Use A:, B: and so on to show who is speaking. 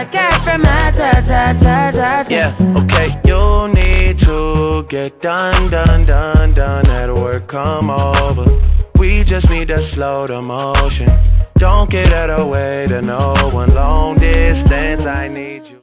A: cash from my ta.
B: Yeah, okay, you need to get done at work, come over. We just need to slow the motion. Don't get out of the way to no one. Long distance, I need you.